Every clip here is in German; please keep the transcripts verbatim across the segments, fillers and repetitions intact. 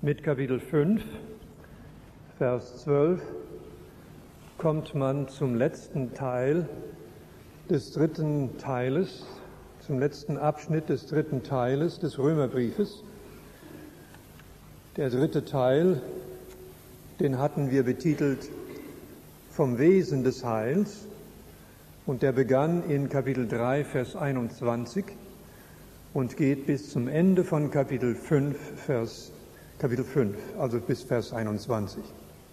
Mit Kapitel fünf, Vers zwölf, kommt man zum letzten Teil des dritten Teiles, zum letzten Abschnitt des dritten Teiles des Römerbriefes. Der dritte Teil, den hatten wir betitelt vom Wesen des Heils, und der begann in Kapitel drei, Vers einundzwanzig und geht bis zum Ende von Kapitel fünf, Vers Kapitel fünf, also bis Vers einundzwanzig.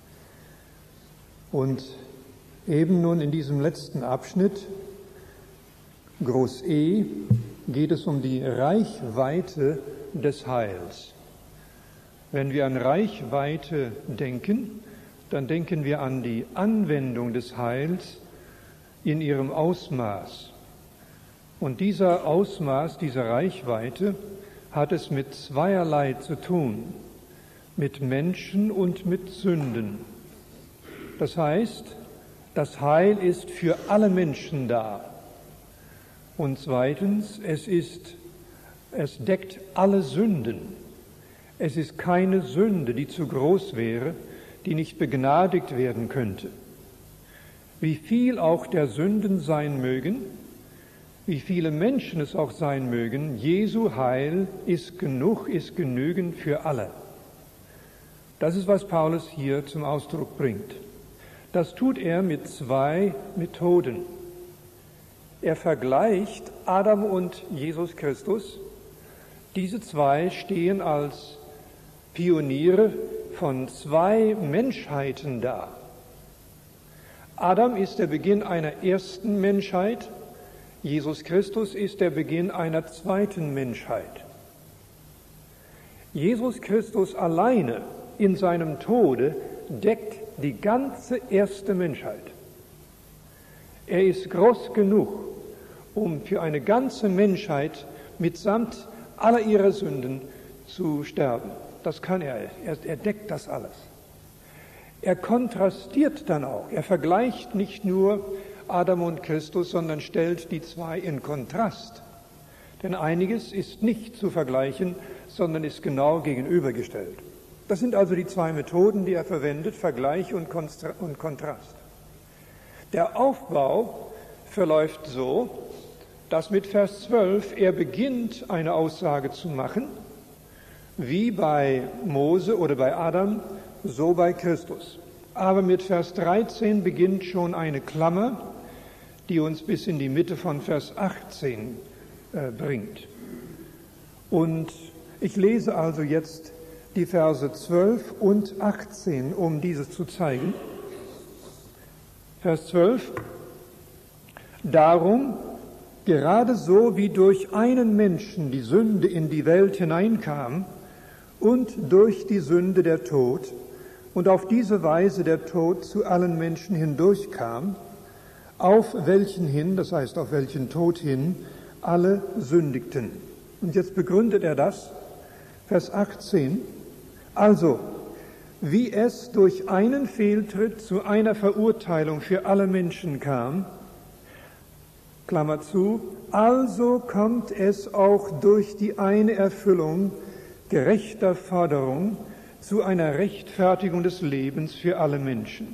Und eben nun in diesem letzten Abschnitt, Groß E, geht es um die Reichweite des Heils. Wenn wir an Reichweite denken, dann denken wir an die Anwendung des Heils in ihrem Ausmaß. Und dieser Ausmaß, diese Reichweite, hat es mit zweierlei zu tun, mit Menschen und mit Sünden. Das heißt, das Heil ist für alle Menschen da. Und zweitens, es ist, es deckt alle Sünden. Es ist keine Sünde, die zu groß wäre, die nicht begnadigt werden könnte. Wie viel auch der Sünden sein mögen, wie viele Menschen es auch sein mögen, Jesu Heil ist genug, ist genügend für alle. Das ist, was Paulus hier zum Ausdruck bringt. Das tut er mit zwei Methoden. Er vergleicht Adam und Jesus Christus. Diese zwei stehen als Pioniere von zwei Menschheiten da. Adam ist der Beginn einer ersten Menschheit, Jesus Christus ist der Beginn einer zweiten Menschheit. Jesus Christus alleine in seinem Tode deckt die ganze erste Menschheit. Er ist groß genug, um für eine ganze Menschheit mitsamt aller ihrer Sünden zu sterben. Das kann er, er, er deckt das alles. Er kontrastiert dann auch, er vergleicht nicht nur Adam und Christus, sondern stellt die zwei in Kontrast. Denn einiges ist nicht zu vergleichen, sondern ist genau gegenübergestellt. Das sind also die zwei Methoden, die er verwendet, Vergleich und Kontrast. Der Aufbau verläuft so, dass mit Vers zwölf er beginnt, eine Aussage zu machen, wie bei Mose oder bei Adam, so bei Christus. Aber mit Vers dreizehn beginnt schon eine Klammer, die uns bis in die Mitte von Vers achtzehn äh, bringt. Und ich lese also jetzt die Verse zwölf und achtzehn, um dieses zu zeigen. Vers zwölf. Darum, gerade so wie durch einen Menschen die Sünde in die Welt hineinkam und durch die Sünde der Tod und auf diese Weise der Tod zu allen Menschen hindurchkam, auf welchen hin, das heißt auf welchen Tod hin, alle sündigten. Und jetzt begründet er das, Vers achtzehn. Also, wie es durch einen Fehltritt zu einer Verurteilung für alle Menschen kam, Klammer zu, also kommt es auch durch die eine Erfüllung gerechter Forderung zu einer Rechtfertigung des Lebens für alle Menschen.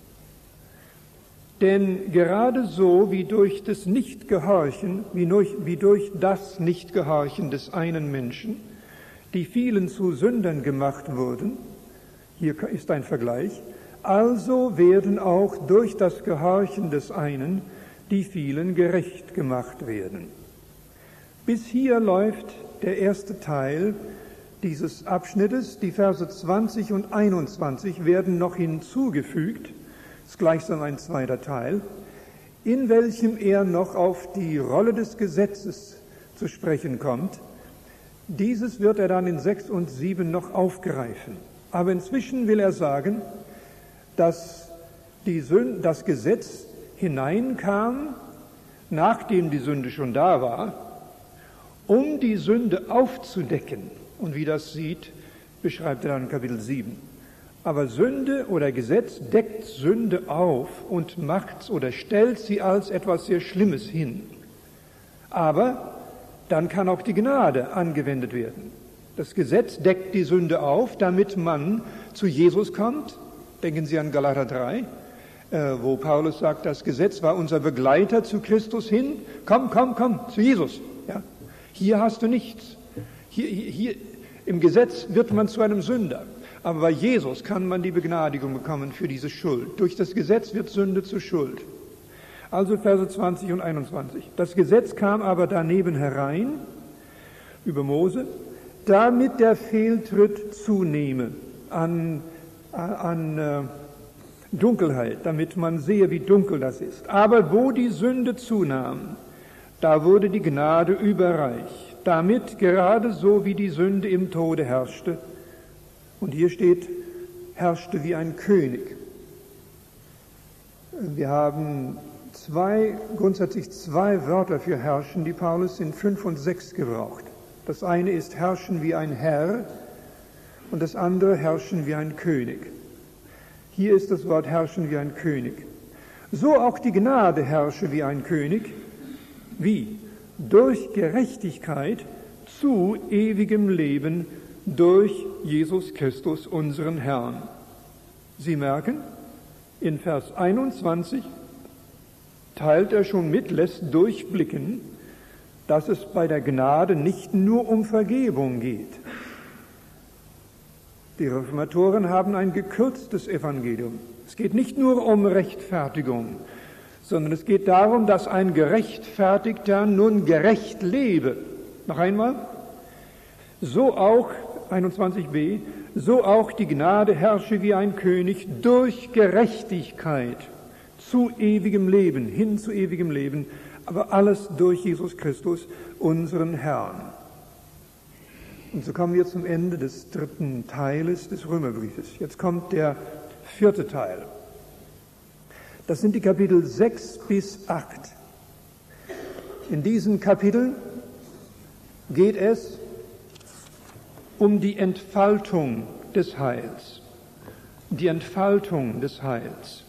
Denn gerade so wie durch das Nichtgehorchen, wie durch, wie durch das Nichtgehorchen des einen Menschen, die vielen zu Sündern gemacht wurden, hier ist ein Vergleich, also werden auch durch das Gehorchen des einen die vielen gerecht gemacht werden. Bis hier läuft der erste Teil dieses Abschnittes. Die Verse zwanzig und einundzwanzig werden noch hinzugefügt, das ist gleichsam ein zweiter Teil, in welchem er noch auf die Rolle des Gesetzes zu sprechen kommt. Dieses wird er dann in sechs und sieben noch aufgreifen. Aber inzwischen will er sagen, dass die Sünde, das Gesetz hineinkam, nachdem die Sünde schon da war, um die Sünde aufzudecken. Und wie das sieht, beschreibt er dann in Kapitel sieben. Aber Sünde oder Gesetz deckt Sünde auf und macht oder stellt sie als etwas sehr Schlimmes hin. Aber dann kann auch die Gnade angewendet werden. Das Gesetz deckt die Sünde auf, damit man zu Jesus kommt. Denken Sie an Galater drei, äh, wo Paulus sagt, das Gesetz war unser Begleiter zu Christus hin. Komm, komm, komm, zu Jesus. Ja? Hier hast du nichts. Hier, hier, hier im Gesetz wird man zu einem Sünder. Aber bei Jesus kann man die Begnadigung bekommen für diese Schuld. Durch das Gesetz wird Sünde zu Schuld. Also Verse zwanzig und einundzwanzig. Das Gesetz kam aber daneben herein, über Mose, damit der Fehltritt zunehme an, an äh, Dunkelheit, damit man sehe, wie dunkel das ist. Aber wo die Sünde zunahm, da wurde die Gnade überreich, damit gerade so wie die Sünde im Tode herrschte, und hier steht, herrschte wie ein König. Wir haben zwei, grundsätzlich zwei Wörter für herrschen, die Paulus in fünf und sechs gebraucht. Das eine ist herrschen wie ein Herr und das andere herrschen wie ein König. Hier ist das Wort herrschen wie ein König. So auch die Gnade herrsche wie ein König. Wie? Durch Gerechtigkeit zu ewigem Leben durch Jesus Christus, unseren Herrn. Sie merken, in Vers einundzwanzig teilt er schon mit, lässt durchblicken, dass es bei der Gnade nicht nur um Vergebung geht. Die Reformatoren haben ein gekürztes Evangelium. Es geht nicht nur um Rechtfertigung, sondern es geht darum, dass ein Gerechtfertigter nun gerecht lebe. Noch einmal. So auch, einundzwanzig b, so auch die Gnade herrsche wie ein König durch Gerechtigkeit zu ewigem Leben, hin zu ewigem Leben, aber alles durch Jesus Christus, unseren Herrn. Und so kommen wir zum Ende des dritten Teiles des Römerbriefes. Jetzt kommt der vierte Teil. Das sind die Kapitel sechs bis acht. In diesen Kapiteln geht es um die Entfaltung des Heils. Die Entfaltung des Heils.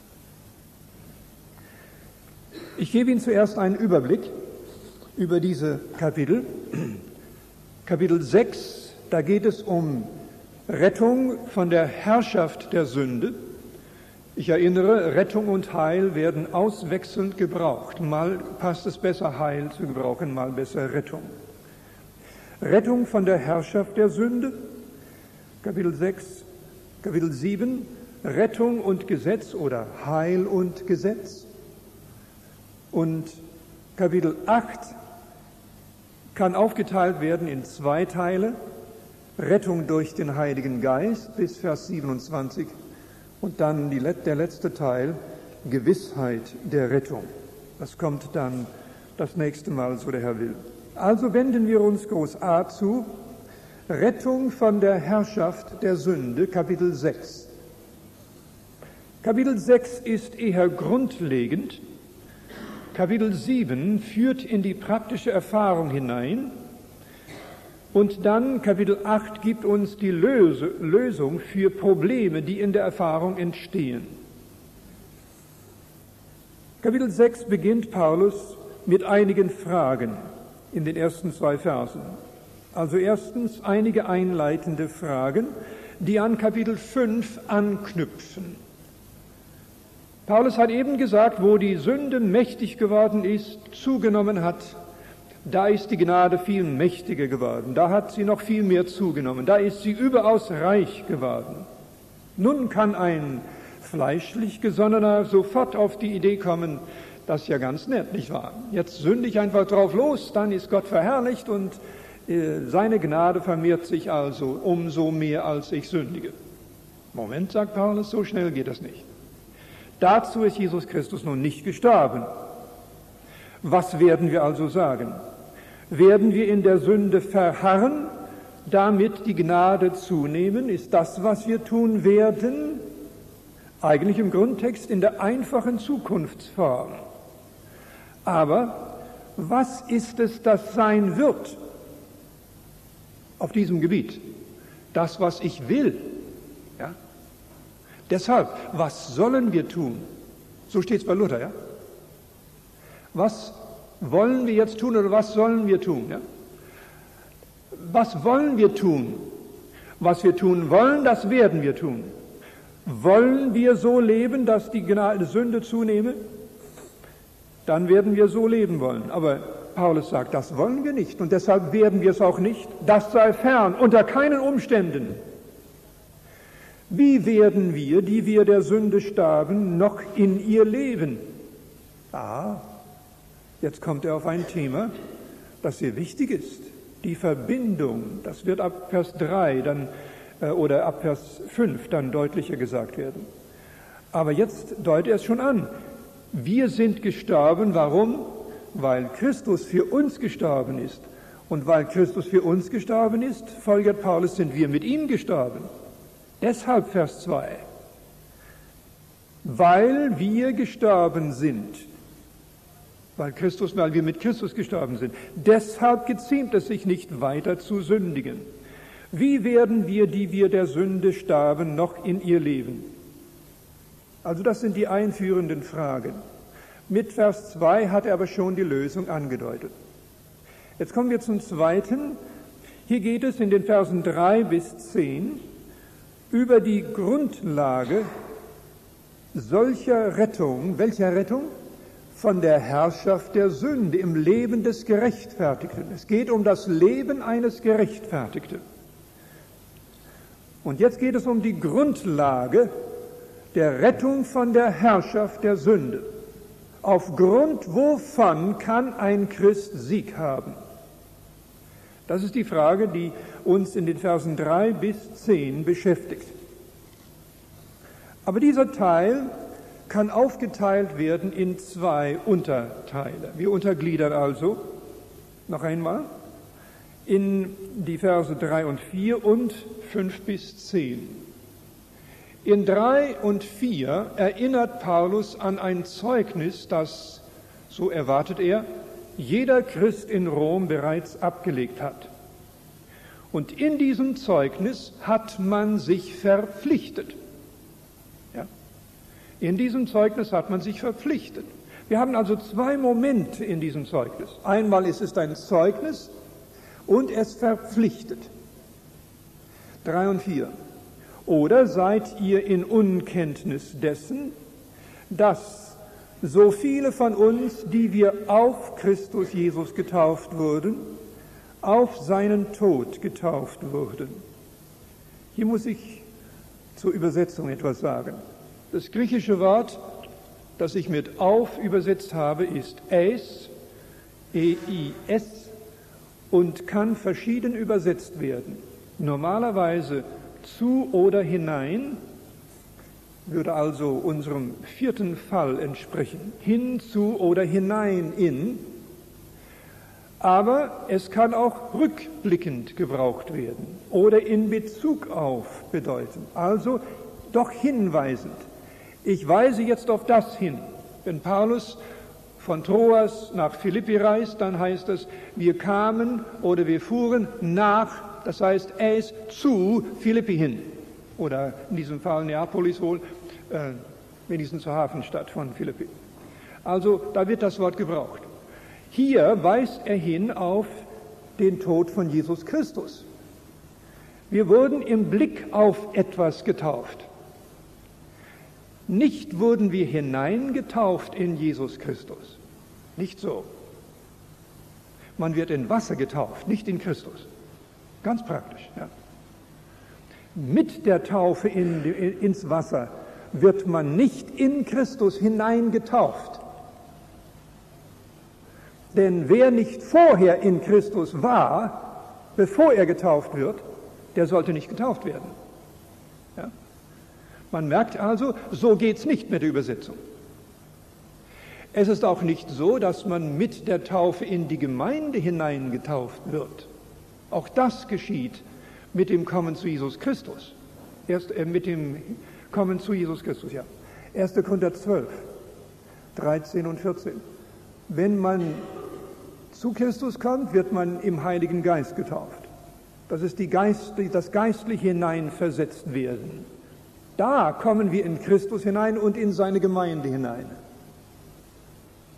Ich gebe Ihnen zuerst einen Überblick über diese Kapitel. Kapitel sechs, da geht es um Rettung von der Herrschaft der Sünde. Ich erinnere, Rettung und Heil werden auswechselnd gebraucht. Mal passt es besser, Heil zu gebrauchen, mal besser Rettung. Rettung von der Herrschaft der Sünde, Kapitel sechs, Kapitel sieben, Rettung und Gesetz oder Heil und Gesetz. Und Kapitel acht kann aufgeteilt werden in zwei Teile, Rettung durch den Heiligen Geist bis Vers siebenundzwanzig und dann die, der letzte Teil, Gewissheit der Rettung. Das kommt dann das nächste Mal, so der Herr will. Also wenden wir uns Groß A zu, Rettung von der Herrschaft der Sünde, Kapitel sechs. Kapitel sechs ist eher grundlegend. Kapitel sieben führt in die praktische Erfahrung hinein und dann Kapitel acht gibt uns die Löse, Lösung für Probleme, die in der Erfahrung entstehen. Kapitel sechs beginnt Paulus mit einigen Fragen in den ersten zwei Versen. Also erstens einige einleitende Fragen, die an Kapitel fünf anknüpfen. Paulus hat eben gesagt, wo die Sünde mächtig geworden ist, zugenommen hat, da ist die Gnade viel mächtiger geworden, da hat sie noch viel mehr zugenommen, da ist sie überaus reich geworden. Nun kann ein fleischlich Gesonnener sofort auf die Idee kommen, das ist ja ganz nett, nicht wahr? Jetzt sünde ich einfach drauf los, dann ist Gott verherrlicht und äh, seine Gnade vermehrt sich also umso mehr, als ich sündige. Moment, sagt Paulus, so schnell geht das nicht. Dazu ist Jesus Christus nun nicht gestorben. Was werden wir also sagen? Werden wir in der Sünde verharren, damit die Gnade zunehmen? Ist das, was wir tun werden? Eigentlich im Grundtext in der einfachen Zukunftsform. Aber was ist es, das sein wird auf diesem Gebiet? Das, was ich will. Ja? Deshalb, was sollen wir tun? So steht es bei Luther, ja? Was wollen wir jetzt tun oder was sollen wir tun? Ja? Was wollen wir tun? Was wir tun wollen, das werden wir tun. Wollen wir so leben, dass die Sünde zunehme? Dann werden wir so leben wollen. Aber Paulus sagt, das wollen wir nicht und deshalb werden wir es auch nicht. Das sei fern, unter keinen Umständen. Wie werden wir, die wir der Sünde starben, noch in ihr leben? Ah, jetzt kommt er auf ein Thema, das sehr wichtig ist. Die Verbindung, das wird ab Vers drei dann, äh, oder ab Vers fünf dann deutlicher gesagt werden. Aber jetzt deutet er es schon an. Wir sind gestorben, warum? Weil Christus für uns gestorben ist. Und weil Christus für uns gestorben ist, folgert Paulus, sind wir mit ihm gestorben. Deshalb Vers zwei. Weil wir gestorben sind. Weil Christus, weil wir mit Christus gestorben sind. Deshalb geziemt es sich nicht weiter zu sündigen. Wie werden wir, die wir der Sünde starben, noch in ihr leben? Also das sind die einführenden Fragen. Mit Vers zwei hat er aber schon die Lösung angedeutet. Jetzt kommen wir zum zweiten. Hier geht es in den Versen drei bis zehn über die Grundlage solcher Rettung. Welcher Rettung? Von der Herrschaft der Sünde im Leben des Gerechtfertigten. Es geht um das Leben eines Gerechtfertigten. Und jetzt geht es um die Grundlage der Rettung von der Herrschaft der Sünde. Aufgrund wovon kann ein Christ Sieg haben? Das ist die Frage, die uns in den Versen drei bis zehn beschäftigt. Aber dieser Teil kann aufgeteilt werden in zwei Unterteile. Wir untergliedern also, noch einmal, in die Verse drei und vier und fünf bis zehn. In drei und vier erinnert Paulus an ein Zeugnis, das, so erwartet er, jeder Christ in Rom bereits abgelegt hat. Und in diesem Zeugnis hat man sich verpflichtet. Ja? In diesem Zeugnis hat man sich verpflichtet. Wir haben also zwei Momente in diesem Zeugnis. Einmal ist es ein Zeugnis und es verpflichtet. Drei und vier. Oder seid ihr in Unkenntnis dessen, dass so viele von uns, die wir auf Christus Jesus getauft wurden, auf seinen Tod getauft wurden? Hier muss ich zur Übersetzung etwas sagen. Das griechische Wort, das ich mit auf übersetzt habe, ist eis, E I S, und kann verschieden übersetzt werden. Normalerweise zu oder hinein, würde also unserem vierten Fall entsprechen, hin zu oder hinein in, aber es kann auch rückblickend gebraucht werden oder in Bezug auf bedeuten, also doch hinweisend. Ich weise jetzt auf das hin. Wenn Paulus von Troas nach Philippi reist, dann heißt es, wir kamen oder wir fuhren nach, das heißt, es zu Philippi hin. Oder in diesem Fall Neapolis wohl, äh, wenigstens zur Hafenstadt von Philippi. Also, da wird das Wort gebraucht. Hier weist er hin auf den Tod von Jesus Christus. Wir wurden im Blick auf etwas getauft. Nicht wurden wir hineingetauft in Jesus Christus. Nicht so. Man wird in Wasser getauft, nicht in Christus. Ganz praktisch. Ja. Mit der Taufe in, in, ins Wasser wird man nicht in Christus hineingetauft. Denn wer nicht vorher in Christus war, bevor er getauft wird, der sollte nicht getauft werden. Ja. Man merkt also, so geht es nicht mit der Übersetzung. Es ist auch nicht so, dass man mit der Taufe in die Gemeinde hineingetauft wird. Auch das geschieht mit dem Kommen zu Jesus Christus. Erst äh, mit dem Kommen zu Jesus Christus, ja. erster Korinther zwölf, dreizehn und vierzehn. Wenn man zu Christus kommt, wird man im Heiligen Geist getauft. Das ist die Geist, das geistliche Hineinversetzt werden. Da kommen wir in Christus hinein und in seine Gemeinde hinein.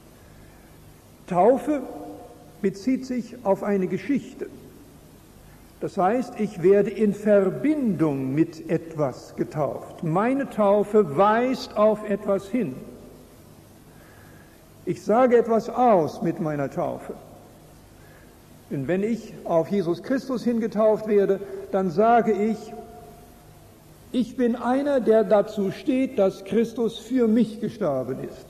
Taufe bezieht sich auf eine Geschichte. Das heißt, ich werde in Verbindung mit etwas getauft. Meine Taufe weist auf etwas hin. Ich sage etwas aus mit meiner Taufe. Denn wenn ich auf Jesus Christus hingetauft werde, dann sage ich, ich bin einer, der dazu steht, dass Christus für mich gestorben ist.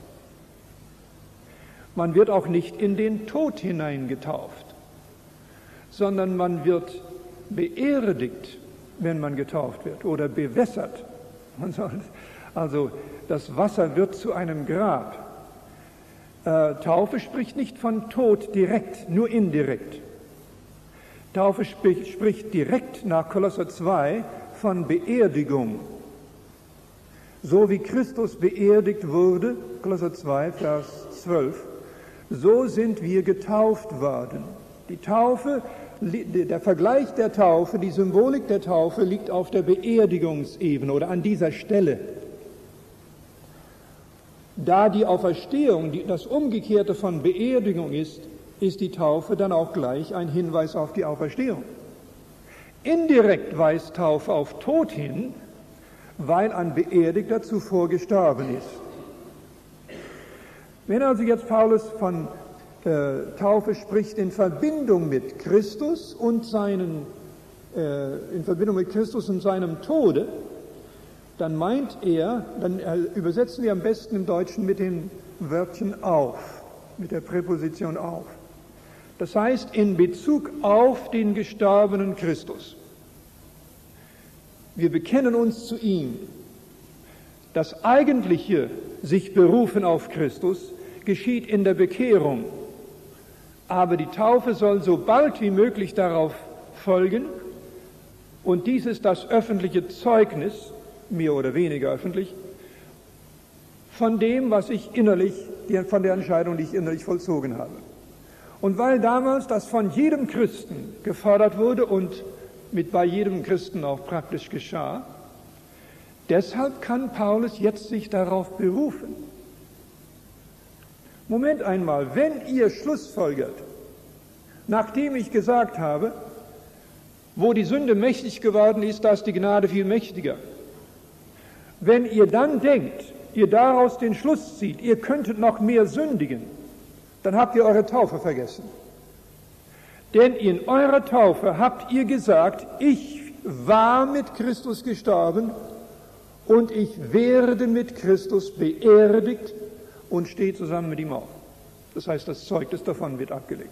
Man wird auch nicht in den Tod hineingetauft, sondern man wird beerdigt, wenn man getauft wird, oder bewässert. Also das Wasser wird zu einem Grab. Äh, Taufe spricht nicht von Tod direkt, nur indirekt. Taufe spricht, spricht direkt nach Kolosser zwei von Beerdigung. So wie Christus beerdigt wurde, Kolosser zwei, Vers zwölf, so sind wir getauft worden. Die Taufe, der Vergleich der Taufe, die Symbolik der Taufe liegt auf der Beerdigungsebene oder an dieser Stelle. Da die Auferstehung die, das Umgekehrte von Beerdigung ist, ist die Taufe dann auch gleich ein Hinweis auf die Auferstehung. Indirekt weist Taufe auf Tod hin, weil ein Beerdigter zuvor gestorben ist. Wenn also jetzt Paulus von äh, Taufe spricht in Verbindung mit Christus und seinen, äh, in Verbindung mit Christus und seinem Tode, dann meint er, dann übersetzen wir am besten im Deutschen mit den Wörtchen auf, mit der Präposition auf. Das heißt, in Bezug auf den gestorbenen Christus. Wir bekennen uns zu ihm. Das eigentliche sich berufen auf Christus geschieht in der Bekehrung. Aber die Taufe soll so bald wie möglich darauf folgen. Und dies ist das öffentliche Zeugnis, mehr oder weniger öffentlich, von dem, was ich innerlich, von der Entscheidung, die ich innerlich vollzogen habe. Und weil damals das von jedem Christen gefordert wurde und mit bei jedem Christen auch praktisch geschah, deshalb kann Paulus jetzt sich darauf berufen. Moment einmal, wenn ihr schlussfolgert, nachdem ich gesagt habe, wo die Sünde mächtig geworden ist, da ist die Gnade viel mächtiger. Wenn ihr dann denkt, ihr daraus den Schluss zieht, ihr könntet noch mehr sündigen, dann habt ihr eure Taufe vergessen. Denn in eurer Taufe habt ihr gesagt, ich war mit Christus gestorben und ich werde mit Christus beerdigt und stehe zusammen mit ihm auf. Das heißt, das Zeugnis davon wird abgelegt.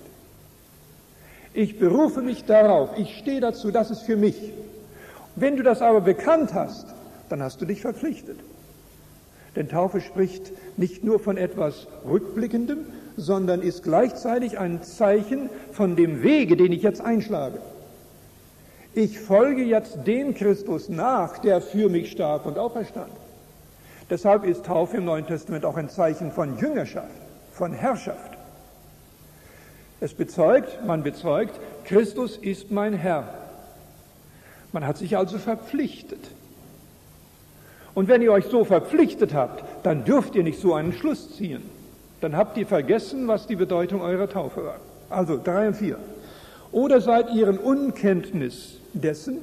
Ich berufe mich darauf, ich stehe dazu, das ist für mich. Wenn du das aber bekannt hast, dann hast du dich verpflichtet. Denn Taufe spricht nicht nur von etwas Rückblickendem, sondern ist gleichzeitig ein Zeichen von dem Wege, den ich jetzt einschlage. Ich folge jetzt dem Christus nach, der für mich starb und auferstand. Deshalb ist Taufe im Neuen Testament auch ein Zeichen von Jüngerschaft, von Herrschaft. Es bezeugt, man bezeugt, Christus ist mein Herr. Man hat sich also verpflichtet. Und wenn ihr euch so verpflichtet habt, dann dürft ihr nicht so einen Schluss ziehen. Dann habt ihr vergessen, was die Bedeutung eurer Taufe war. Also drei und vier. Oder seid ihr in Unkenntnis dessen,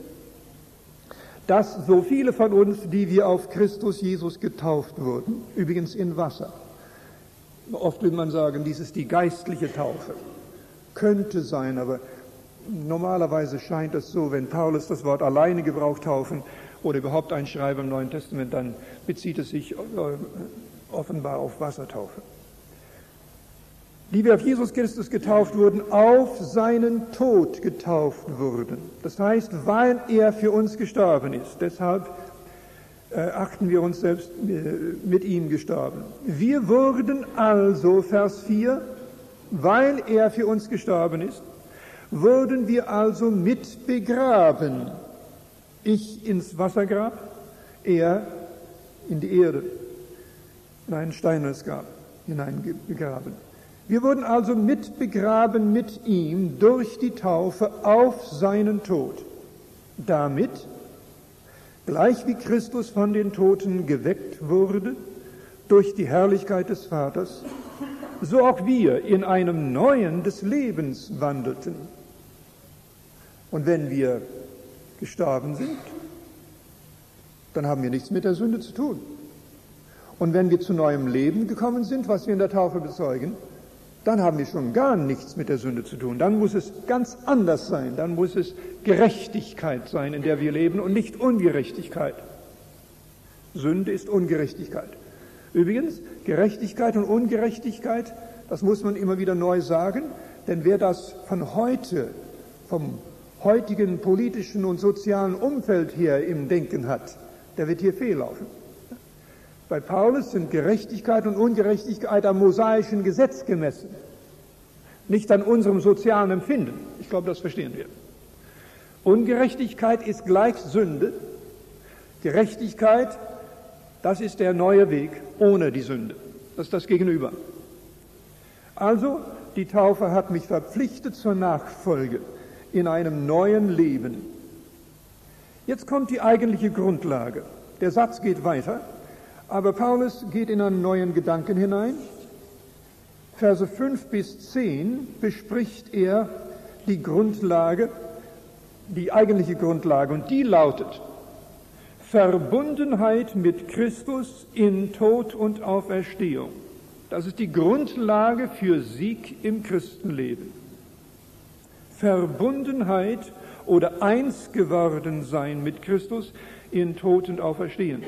dass so viele von uns, die wir auf Christus Jesus getauft wurden, übrigens in Wasser. Oft will man sagen, dies ist die geistliche Taufe. Könnte sein, aber normalerweise scheint es so, wenn Paulus das Wort alleine gebraucht, Taufen, oder überhaupt ein Schreiber im Neuen Testament, dann bezieht es sich offenbar auf Wassertaufe. Die wir auf Jesus Christus getauft wurden, auf seinen Tod getauft wurden. Das heißt, weil er für uns gestorben ist. Deshalb äh, achten wir uns selbst äh, mit ihm gestorben. Wir wurden also, Vers vier, weil er für uns gestorben ist, wurden wir also mit begraben. Ich ins Wassergrab, er in die Erde, in ein steinernes Grab hineinbegraben. Wir wurden also mit begraben mit ihm durch die Taufe auf seinen Tod, damit, gleich wie Christus von den Toten geweckt wurde durch die Herrlichkeit des Vaters, so auch wir in einem neuen des Lebens wandelten. Und wenn wir gestorben sind, dann haben wir nichts mit der Sünde zu tun. Und wenn wir zu neuem Leben gekommen sind, was wir in der Taufe bezeugen, dann haben wir schon gar nichts mit der Sünde zu tun. Dann muss es ganz anders sein. Dann muss es Gerechtigkeit sein, in der wir leben und nicht Ungerechtigkeit. Sünde ist Ungerechtigkeit. Übrigens, Gerechtigkeit und Ungerechtigkeit, das muss man immer wieder neu sagen, denn wer das von heute, vom heutigen politischen und sozialen Umfeld her im Denken hat, der wird hier fehllaufen. Bei Paulus sind Gerechtigkeit und Ungerechtigkeit am mosaischen Gesetz gemessen, nicht an unserem sozialen Empfinden. Ich glaube, das verstehen wir. Ungerechtigkeit ist gleich Sünde. Gerechtigkeit, das ist der neue Weg ohne die Sünde. Das ist das Gegenüber. Also, die Taufe hat mich verpflichtet zur Nachfolge in einem neuen Leben. Jetzt kommt die eigentliche Grundlage. Der Satz geht weiter. Aber Paulus geht in einen neuen Gedanken hinein. Verse fünf bis zehn bespricht er die Grundlage, die eigentliche Grundlage, und die lautet: Verbundenheit mit Christus in Tod und Auferstehung. Das ist die Grundlage für Sieg im Christenleben. Verbundenheit oder eins geworden sein mit Christus in Tod und Auferstehung.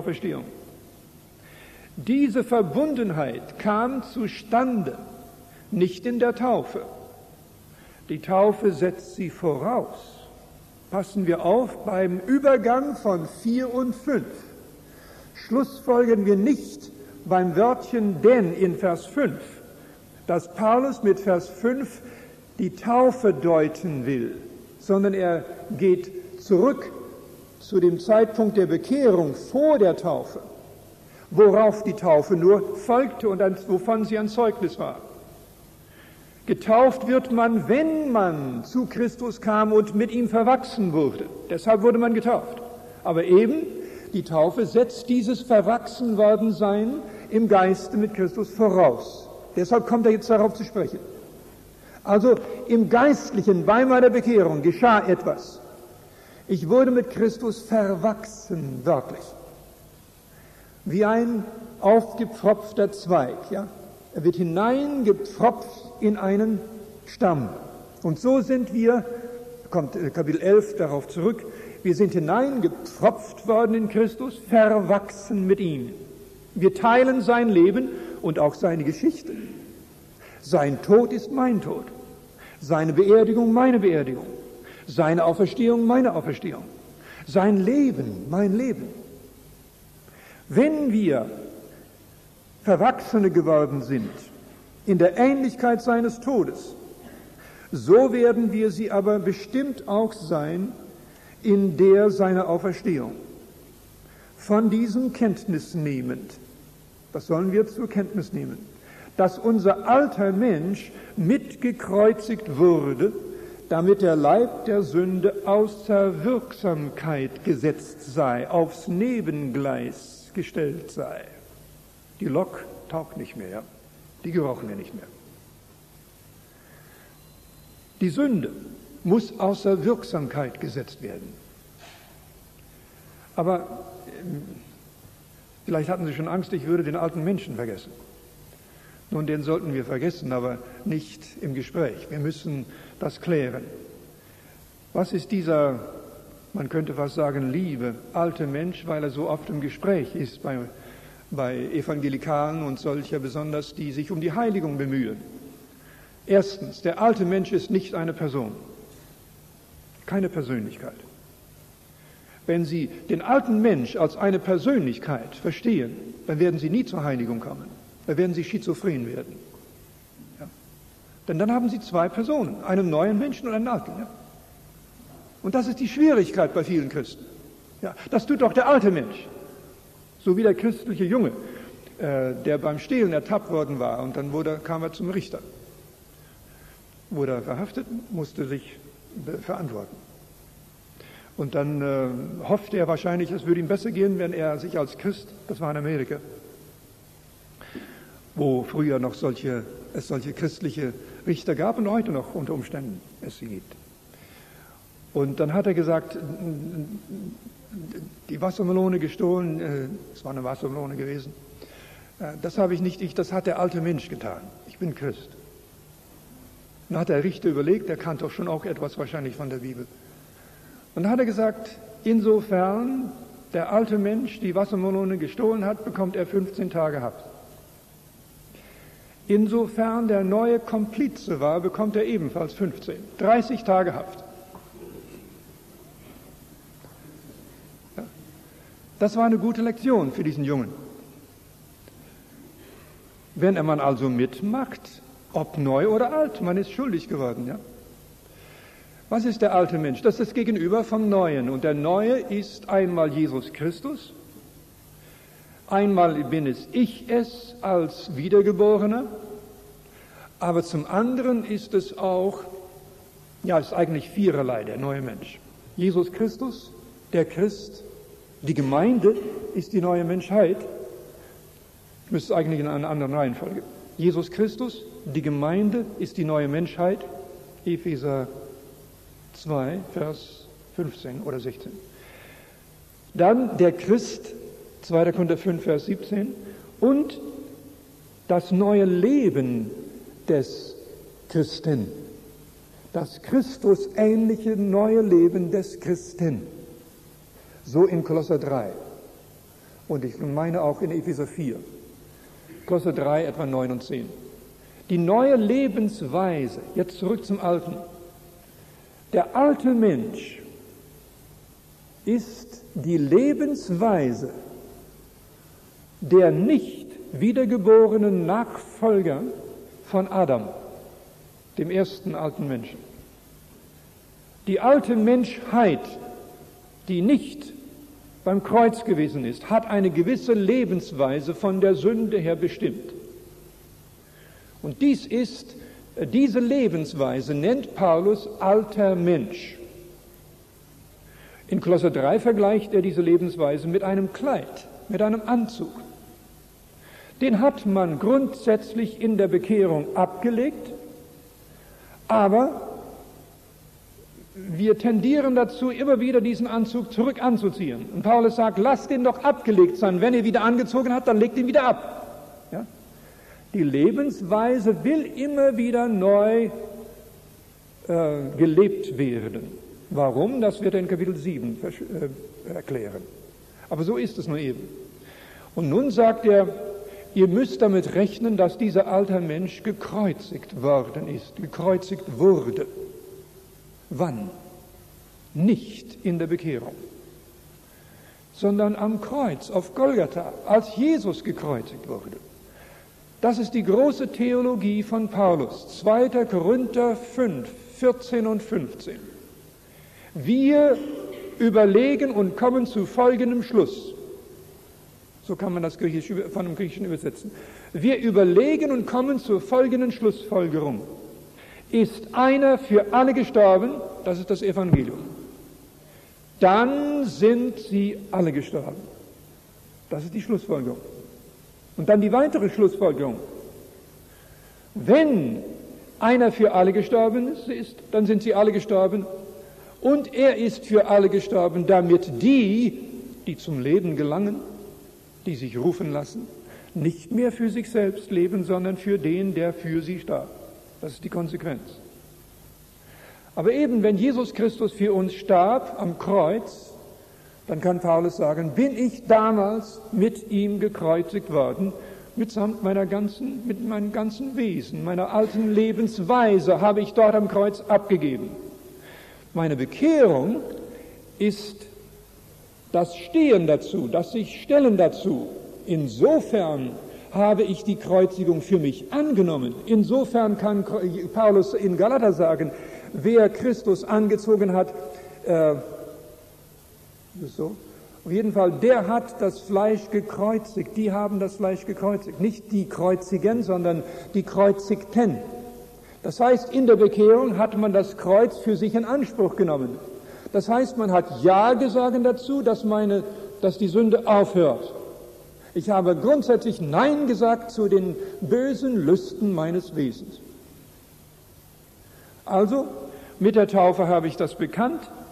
Diese Verbundenheit kam zustande, nicht in der Taufe. Die Taufe setzt sie voraus. Passen wir auf, beim Übergang von vier und fünf schlussfolgern wir nicht beim Wörtchen denn in Vers fünf, dass Paulus mit Vers fünf die Taufe deuten will, sondern er geht zurück zu dem Zeitpunkt der Bekehrung vor der Taufe, worauf die Taufe nur folgte und wovon sie ein Zeugnis war. Getauft wird man, wenn man zu Christus kam und mit ihm verwachsen wurde. Deshalb wurde man getauft. Aber eben, die Taufe setzt dieses Verwachsenwerdensein im Geiste mit Christus voraus. Deshalb kommt er jetzt darauf zu sprechen. Also im Geistlichen bei meiner Bekehrung geschah etwas. Ich wurde mit Christus verwachsen, wörtlich. Wie ein aufgepfropfter Zweig, ja. Er wird hineingepfropft in einen Stamm. Und so sind wir, kommt Kapitel elf darauf zurück, wir sind hineingepfropft worden in Christus, verwachsen mit ihm. Wir teilen sein Leben und auch seine Geschichte. Sein Tod ist mein Tod. Seine Beerdigung meine Beerdigung. Seine Auferstehung meine Auferstehung. Sein Leben mein Leben. Wenn wir Verwachsene geworden sind in der Ähnlichkeit seines Todes, so werden wir sie aber bestimmt auch sein in der seiner Auferstehung. Von diesem Kenntnis nehmend, das sollen wir zur Kenntnis nehmen, dass unser alter Mensch mitgekreuzigt wurde, damit der Leib der Sünde außer Wirksamkeit gesetzt sei, aufs Nebengleis gestellt sei. Die Lok taugt nicht mehr, die gebrauchen wir nicht mehr. Die Sünde muss außer Wirksamkeit gesetzt werden. Aber vielleicht hatten Sie schon Angst, ich würde den alten Menschen vergessen. Nun, den sollten wir vergessen, aber nicht im Gespräch. Wir müssen das klären. Was ist dieser, man könnte fast sagen, liebe alte Mensch, weil er so oft im Gespräch ist bei, bei Evangelikalen und solcher besonders, die sich um die Heiligung bemühen? Erstens, der alte Mensch ist nicht eine Person, keine Persönlichkeit. Wenn Sie den alten Mensch als eine Persönlichkeit verstehen, dann werden Sie nie zur Heiligung kommen. Dann werden Sie schizophren werden. Ja. Denn dann haben Sie zwei Personen, einen neuen Menschen und einen alten. Ja. Und das ist die Schwierigkeit bei vielen Christen. Ja. Das tut doch der alte Mensch. So wie der christliche Junge, äh, der beim Stehlen ertappt worden war und dann wurde, kam er zum Richter. Wurde er verhaftet, musste sich verantworten. Und dann äh, hoffte er wahrscheinlich, es würde ihm besser gehen, wenn er sich als Christ, das war in Amerika, wo früher noch solche, es solche christliche Richter gab und heute noch unter Umständen es sie gibt. Und dann hat er gesagt, die Wassermelone gestohlen, es war eine Wassermelone gewesen, das habe ich nicht ich, das hat der alte Mensch getan. Ich bin Christ. Dann hat der Richter überlegt, der kannte doch schon auch etwas wahrscheinlich von der Bibel. Und dann hat er gesagt, insofern der alte Mensch die Wassermelone gestohlen hat, bekommt er fünfzehn Tage Haft. Insofern der neue Komplize war, bekommt er ebenfalls fünfzehn. dreißig Tage Haft. Ja. Das war eine gute Lektion für diesen Jungen. Wenn man also mitmacht, ob neu oder alt, man ist schuldig geworden. Ja? Was ist der alte Mensch? Das ist das Gegenüber vom Neuen. Und der Neue ist einmal Jesus Christus, einmal bin es ich es als Wiedergeborener, aber zum anderen ist es auch, ja, es ist eigentlich viererlei, der neue Mensch. Jesus Christus, der Christ, die Gemeinde ist die neue Menschheit. Ich müsste eigentlich in einer anderen Reihenfolge. Jesus Christus, die Gemeinde ist die neue Menschheit. Epheser zwei, Vers fünfzehn oder sechzehn. Dann der Christ, zweiter Korinther fünf, Vers siebzehn. Und das neue Leben des Christen. Das Christusähnliche neue Leben des Christen. So in Kolosser drei. Und ich meine auch in Epheser vier. Kolosser drei, etwa neun und zehn. Die neue Lebensweise, jetzt zurück zum Alten. Der alte Mensch ist die Lebensweise der nicht wiedergeborenen Nachfolger von Adam, dem ersten alten Menschen. Die alte Menschheit, die nicht beim Kreuz gewesen ist, hat eine gewisse Lebensweise von der Sünde her bestimmt. Und dies ist, diese Lebensweise nennt Paulus alter Mensch. In Kolosser drei vergleicht er diese Lebensweise mit einem Kleid, mit einem Anzug. Den hat man grundsätzlich in der Bekehrung abgelegt, aber wir tendieren dazu, immer wieder diesen Anzug zurück anzuziehen. Und Paulus sagt, lasst ihn doch abgelegt sein. Wenn ihr wieder angezogen habt, dann legt ihn wieder ab. Ja? Die Lebensweise will immer wieder neu äh, gelebt werden. Warum? Das wird er in Kapitel sieben äh, erklären. Aber so ist es nur eben. Und nun sagt er, ihr müsst damit rechnen, dass dieser alte Mensch gekreuzigt worden ist, gekreuzigt wurde. Wann? Nicht in der Bekehrung, sondern am Kreuz, auf Golgatha, als Jesus gekreuzigt wurde. Das ist die große Theologie von Paulus, zweiter Korinther fünf, vierzehn und fünfzehn. Wir überlegen und kommen zu folgendem Schluss. So kann man das Griechisch, von dem Griechischen übersetzen. Wir überlegen und kommen zur folgenden Schlussfolgerung. Ist einer für alle gestorben, das ist das Evangelium, dann sind sie alle gestorben. Das ist die Schlussfolgerung. Und dann die weitere Schlussfolgerung. Wenn einer für alle gestorben ist, dann sind sie alle gestorben. Und er ist für alle gestorben, damit die, die zum Leben gelangen, die sich rufen lassen, nicht mehr für sich selbst leben, sondern für den, der für sie starb. Das ist die Konsequenz. Aber eben, wenn Jesus Christus für uns starb am Kreuz, dann kann Paulus sagen, bin ich damals mit ihm gekreuzigt worden, mitsamt meiner ganzen, mit meinem ganzen Wesen, meiner alten Lebensweise habe ich dort am Kreuz abgegeben. Meine Bekehrung ist das Stehen dazu, das sich Stellen dazu. Insofern habe ich die Kreuzigung für mich angenommen. Insofern kann Paulus in Galater sagen, wer Christus angezogen hat, äh, ist so? Auf jeden Fall, der hat das Fleisch gekreuzigt. Die haben das Fleisch gekreuzigt. Nicht die Kreuzigen, sondern die Kreuzigten. Das heißt, in der Bekehrung hat man das Kreuz für sich in Anspruch genommen. Das heißt, man hat Ja gesagt dazu, dass, meine, dass die Sünde aufhört. Ich habe grundsätzlich Nein gesagt zu den bösen Lüsten meines Wesens. Also, mit der Taufe habe ich das bekannt,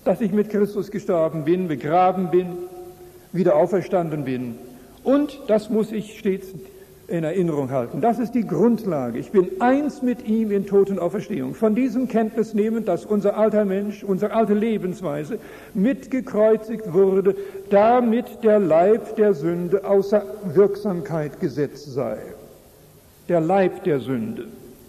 dass ich mit Christus gestorben bin, begraben bin, wieder auferstanden bin. Und das muss ich stets in Erinnerung halten. Das ist die Grundlage. Ich bin eins mit ihm in Tod und Auferstehung. Von diesem Kenntnis nehmend, dass unser alter Mensch, unsere alte Lebensweise mitgekreuzigt wurde, damit der Leib der Sünde außer Wirksamkeit gesetzt sei. Der Leib der Sünde.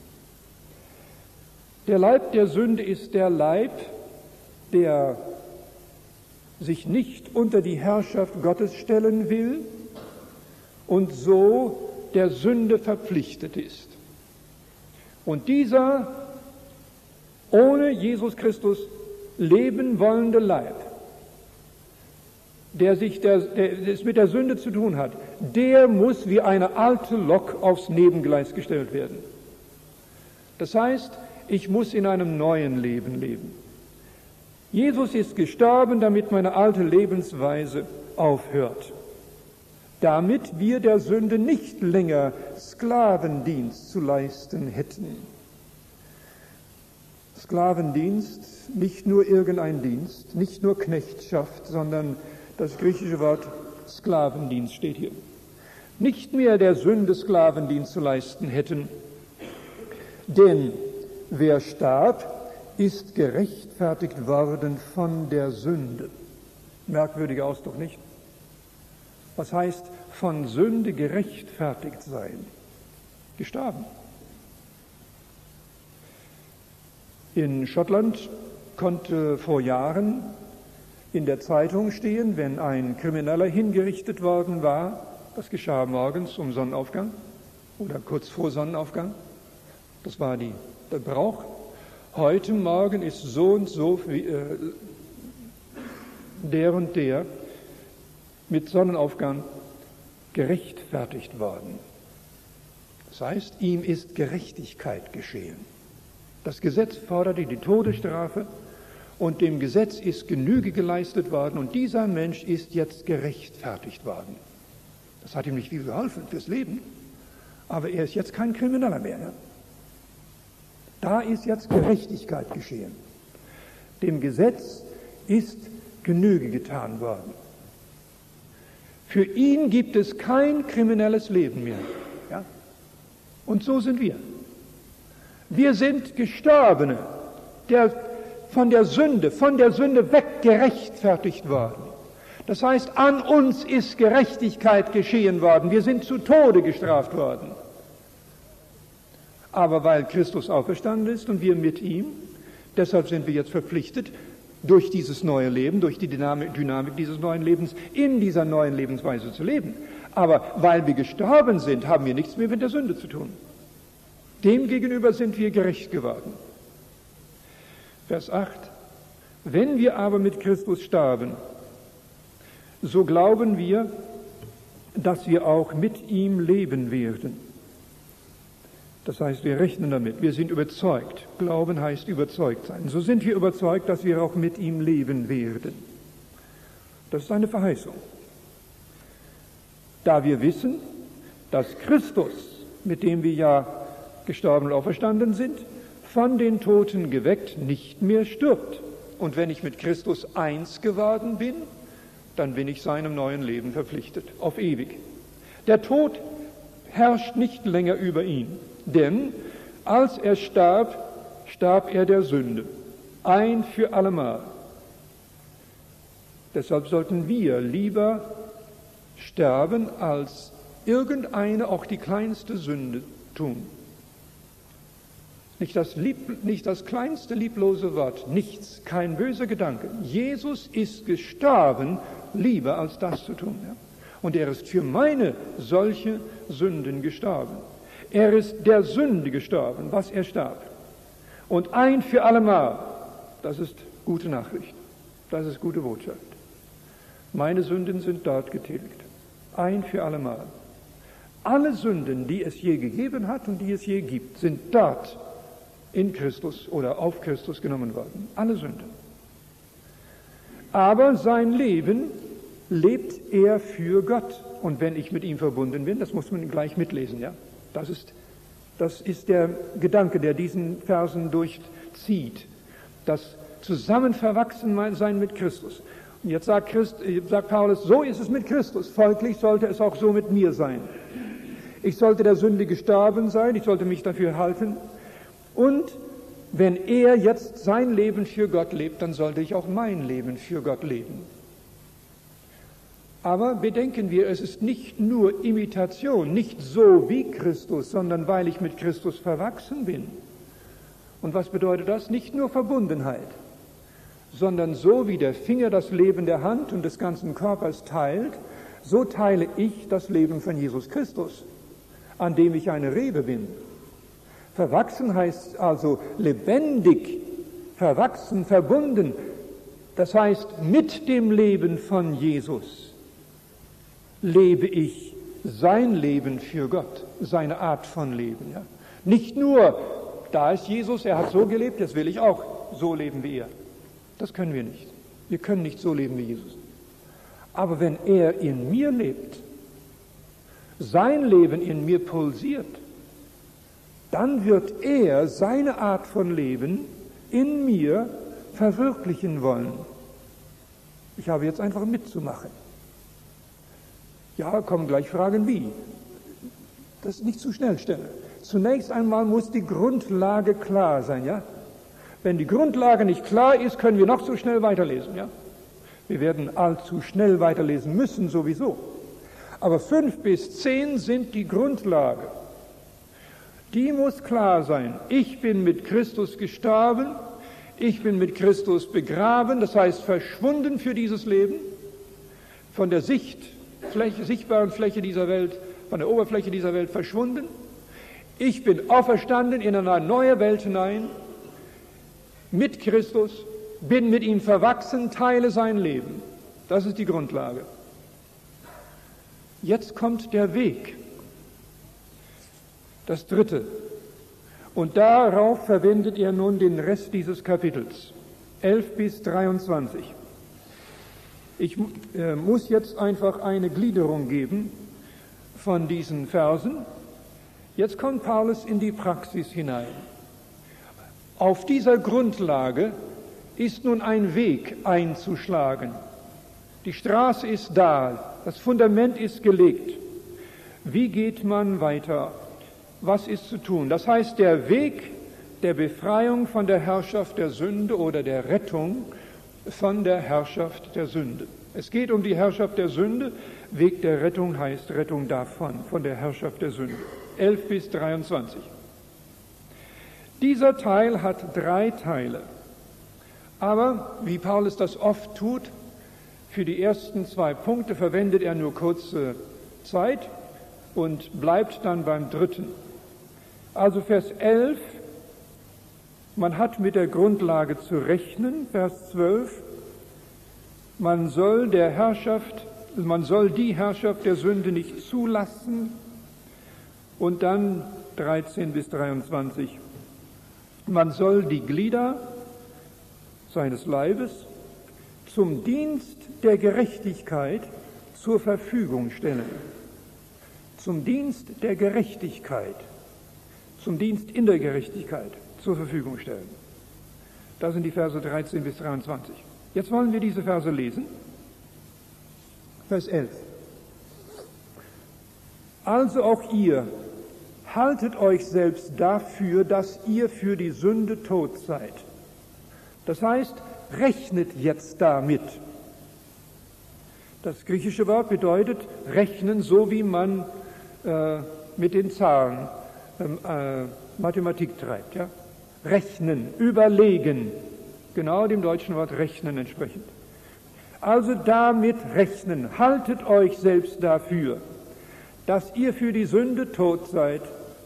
Der Leib der Sünde ist der Leib, der sich nicht unter die Herrschaft Gottes stellen will und so der Sünde verpflichtet ist. Und dieser ohne Jesus Christus leben wollende Leib, der sich der, der es mit der Sünde zu tun hat, der muss wie eine alte Lok aufs Nebengleis gestellt werden. Das heißt, ich muss in einem neuen Leben leben. Jesus ist gestorben, damit meine alte Lebensweise aufhört. Damit wir der Sünde nicht länger Sklavendienst zu leisten hätten. Sklavendienst, nicht nur irgendein Dienst, nicht nur Knechtschaft, sondern das griechische Wort Sklavendienst steht hier. Nicht mehr der Sünde Sklavendienst zu leisten hätten, denn wer starb, ist gerechtfertigt worden von der Sünde. Merkwürdiger Ausdruck, nicht? Was heißt von Sünde gerechtfertigt sein? Gestorben. In Schottland konnte vor Jahren in der Zeitung stehen, wenn ein Krimineller hingerichtet worden war, das geschah morgens um Sonnenaufgang oder kurz vor Sonnenaufgang, das war die, der Brauch. Heute Morgen ist so und so wie, äh, der und der mit Sonnenaufgang gerechtfertigt worden. Das heißt, ihm ist Gerechtigkeit geschehen. Das Gesetz forderte die Todesstrafe und dem Gesetz ist Genüge geleistet worden und dieser Mensch ist jetzt gerechtfertigt worden. Das hat ihm nicht viel geholfen fürs Leben, aber er ist jetzt kein Krimineller mehr. Ja? Da ist jetzt Gerechtigkeit geschehen. Dem Gesetz ist Genüge getan worden. Für ihn gibt es kein kriminelles Leben mehr. Ja? Und so sind wir. Wir sind Gestorbene, der von der Sünde, von der Sünde weg gerechtfertigt worden. Das heißt, an uns ist Gerechtigkeit geschehen worden. Wir sind zu Tode gestraft worden. Aber weil Christus auferstanden ist und wir mit ihm, deshalb sind wir jetzt verpflichtet, durch dieses neue Leben, durch die Dynamik, Dynamik dieses neuen Lebens, in dieser neuen Lebensweise zu leben. Aber weil wir gestorben sind, haben wir nichts mehr mit der Sünde zu tun. Demgegenüber sind wir gerecht geworden. Vers acht. Wenn wir aber mit Christus starben, so glauben wir, dass wir auch mit ihm leben werden. Das heißt, wir rechnen damit, wir sind überzeugt. Glauben heißt überzeugt sein. So sind wir überzeugt, dass wir auch mit ihm leben werden. Das ist eine Verheißung. Da wir wissen, dass Christus, mit dem wir ja gestorben und auferstanden sind, von den Toten geweckt nicht mehr stirbt. Und wenn ich mit Christus eins geworden bin, dann bin ich seinem neuen Leben verpflichtet, auf ewig. Der Tod herrscht nicht länger über ihn. Denn als er starb, starb er der Sünde, ein für allemal. Deshalb sollten wir lieber sterben, als irgendeine, auch die kleinste Sünde tun. Nicht das, lieb, nicht das kleinste lieblose Wort, nichts, kein böser Gedanke. Jesus ist gestorben, lieber als das zu tun. Ja? Und er ist für meine solche Sünden gestorben. Er ist der Sünde gestorben, was er starb. Und ein für allemal, das ist gute Nachricht, das ist gute Botschaft. Meine Sünden sind dort getilgt. Ein für allemal. Alle Sünden, die es je gegeben hat und die es je gibt, sind dort in Christus oder auf Christus genommen worden. Alle Sünden. Aber sein Leben lebt er für Gott. Und wenn ich mit ihm verbunden bin, das muss man gleich mitlesen, ja. Das ist, das ist der Gedanke, der diesen Versen durchzieht, dass zusammen verwachsen sein mit Christus. Und jetzt sagt, Christ, sagt Paulus, so ist es mit Christus, folglich sollte es auch so mit mir sein. Ich sollte der Sünde gestorben sein, ich sollte mich dafür halten. Und wenn er jetzt sein Leben für Gott lebt, dann sollte ich auch mein Leben für Gott leben. Aber bedenken wir, es ist nicht nur Imitation, nicht so wie Christus, sondern weil ich mit Christus verwachsen bin. Und was bedeutet das? Nicht nur Verbundenheit, sondern so wie der Finger das Leben der Hand und des ganzen Körpers teilt, so teile ich das Leben von Jesus Christus, an dem ich eine Rebe bin. Verwachsen heißt also lebendig, verwachsen, verbunden. Das heißt, mit dem Leben von Jesus lebe ich sein Leben für Gott, seine Art von Leben. Ja. Nicht nur, da ist Jesus, er hat so gelebt, jetzt will ich auch so leben wie er. Das können wir nicht. Wir können nicht so leben wie Jesus. Aber wenn er in mir lebt, sein Leben in mir pulsiert, dann wird er seine Art von Leben in mir verwirklichen wollen. Ich habe jetzt einfach mitzumachen. Ja, kommen gleich Fragen, wie? Das nicht zu schnell stellen. Zunächst einmal muss die Grundlage klar sein, ja? Wenn die Grundlage nicht klar ist, können wir noch so schnell weiterlesen, ja? Wir werden allzu schnell weiterlesen müssen, sowieso. Aber fünf bis zehn sind die Grundlage. Die muss klar sein. Ich bin mit Christus gestorben, ich bin mit Christus begraben, das heißt verschwunden für dieses Leben, von der Sicht Fläche, sichtbaren Fläche dieser Welt, von der Oberfläche dieser Welt verschwunden. Ich bin auferstanden in eine neue Welt hinein, mit Christus, bin mit ihm verwachsen, teile sein Leben. Das ist die Grundlage. Jetzt kommt der Weg, das dritte. Und darauf verwendet er nun den Rest dieses Kapitels, elf bis dreiundzwanzig. Ich äh, muss jetzt einfach eine Gliederung geben von diesen Versen. Jetzt kommt Paulus in die Praxis hinein. Auf dieser Grundlage ist nun ein Weg einzuschlagen. Die Straße ist da, das Fundament ist gelegt. Wie geht man weiter? Was ist zu tun? Das heißt, der Weg der Befreiung von der Herrschaft der Sünde oder der Rettung von der Herrschaft der Sünde. Es geht um die Herrschaft der Sünde. Weg der Rettung heißt Rettung davon, von der Herrschaft der Sünde. elf bis dreiundzwanzig. Dieser Teil hat drei Teile. Aber, wie Paulus das oft tut, für die ersten zwei Punkte verwendet er nur kurze Zeit und bleibt dann beim dritten. Also Vers elf, man hat mit der Grundlage zu rechnen, Vers zwölf, man soll der Herrschaft, man soll die Herrschaft der Sünde nicht zulassen, und dann dreizehn bis dreiundzwanzig, man soll die Glieder seines Leibes zum Dienst der Gerechtigkeit zur Verfügung stellen. Zum Dienst der Gerechtigkeit, zum Dienst in der Gerechtigkeit zur Verfügung stellen. Das sind die Verse dreizehn bis dreiundzwanzig. Jetzt wollen wir diese Verse lesen. Vers elf. Also auch ihr, haltet euch selbst dafür, dass ihr für die Sünde tot seid. Das heißt, rechnet jetzt damit. Das griechische Wort bedeutet rechnen, so wie man äh, mit den Zahlen äh, Mathematik treibt. Ja? Rechnen, überlegen, genau dem deutschen Wort rechnen entsprechend. Also damit rechnen, haltet euch selbst dafür, dass ihr für die Sünde tot seid,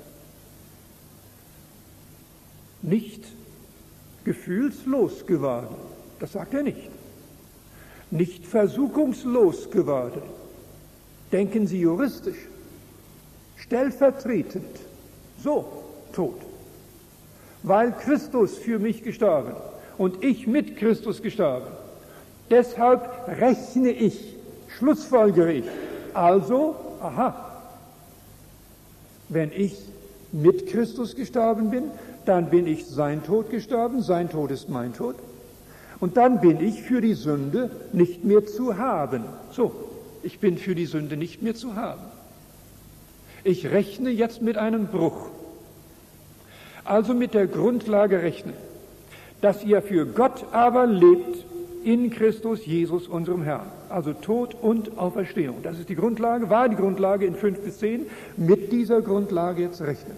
nicht gefühlslos geworden, das sagt er nicht, nicht versuchungslos geworden, denken Sie juristisch, stellvertretend, so tot, weil Christus für mich gestorben und ich mit Christus gestorben. Deshalb rechne ich, schlussfolgere ich, also, aha, wenn ich mit Christus gestorben bin, dann bin ich sein Tod gestorben, sein Tod ist mein Tod. Und dann bin ich für die Sünde nicht mehr zu haben. So, ich bin für die Sünde nicht mehr zu haben. Ich rechne jetzt mit einem Bruch. Also mit der Grundlage rechnen, dass ihr für Gott aber lebt in Christus Jesus, unserem Herrn. Also Tod und Auferstehung. Das ist die Grundlage, war die Grundlage in fünf bis zehn. Mit dieser Grundlage jetzt rechnen.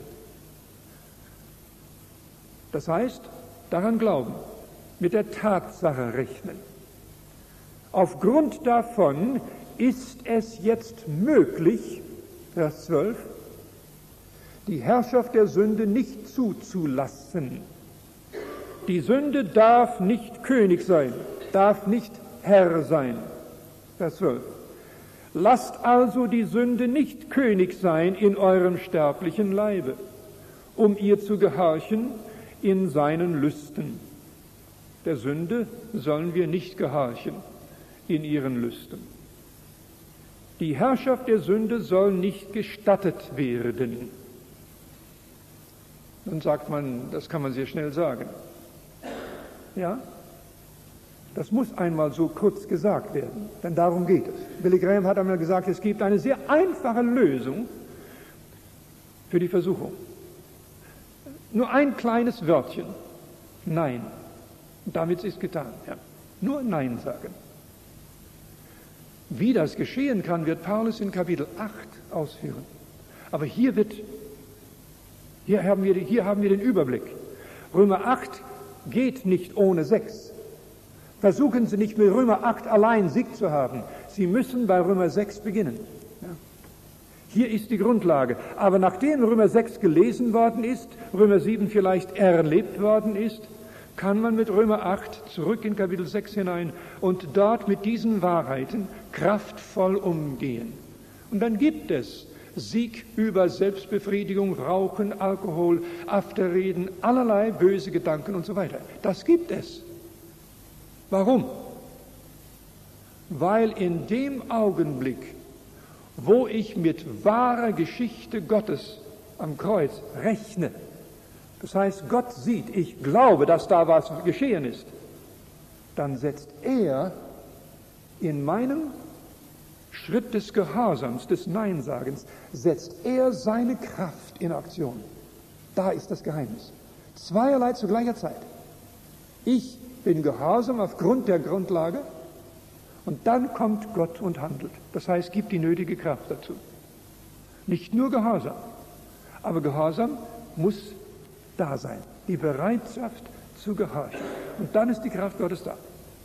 Das heißt, daran glauben, mit der Tatsache rechnen. Aufgrund davon ist es jetzt möglich, Vers zwölf, die Herrschaft der Sünde nicht zuzulassen. Die Sünde darf nicht König sein, darf nicht Herr sein. Vers zwölf. Lasst also die Sünde nicht König sein in eurem sterblichen Leibe, um ihr zu gehorchen in seinen Lüsten. Der Sünde sollen wir nicht gehorchen in ihren Lüsten. Die Herrschaft der Sünde soll nicht gestattet werden. Dann sagt man, das kann man sehr schnell sagen. Ja, das muss einmal so kurz gesagt werden, denn darum geht es. Billy Graham hat einmal gesagt, es gibt eine sehr einfache Lösung für die Versuchung. Nur ein kleines Wörtchen, Nein. Und damit ist getan. Ja. Nur Nein sagen. Wie das geschehen kann, wird Paulus in Kapitel acht ausführen. Aber hier wird, hier haben wir, hier haben wir den Überblick. Römer acht geht nicht ohne sechs. Versuchen Sie nicht mit Römer acht allein Sieg zu haben. Sie müssen bei Römer sechs beginnen. Ja. Hier ist die Grundlage. Aber nachdem Römer sechs gelesen worden ist, Römer sieben vielleicht erlebt worden ist, kann man mit Römer acht zurück in Kapitel sechs hinein und dort mit diesen Wahrheiten kraftvoll umgehen. Und dann gibt es Sieg über Selbstbefriedigung, Rauchen, Alkohol, Afterreden, allerlei böse Gedanken und so weiter. Das gibt es. Warum? Weil in dem Augenblick, wo ich mit wahrer Geschichte Gottes am Kreuz rechne, das heißt, Gott sieht, ich glaube, dass da was geschehen ist, dann setzt er in meinem Schritt des Gehorsams, des Neinsagens, setzt er seine Kraft in Aktion. Da ist das Geheimnis. Zweierlei zu gleicher Zeit. Ich bin gehorsam aufgrund der Grundlage und dann kommt Gott und handelt. Das heißt, gibt die nötige Kraft dazu. Nicht nur Gehorsam, aber Gehorsam muss da sein. Die Bereitschaft zu gehorchen. Und dann ist die Kraft Gottes da.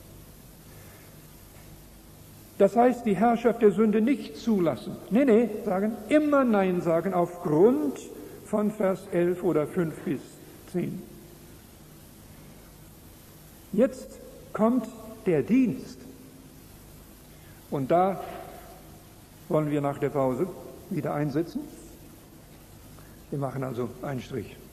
Das heißt, die Herrschaft der Sünde nicht zulassen. Nee, nee, sagen, immer Nein sagen aufgrund von Vers elf oder fünf bis zehn. Jetzt kommt der Dienst. Und da wollen wir nach der Pause wieder einsetzen. Wir machen also einen Strich.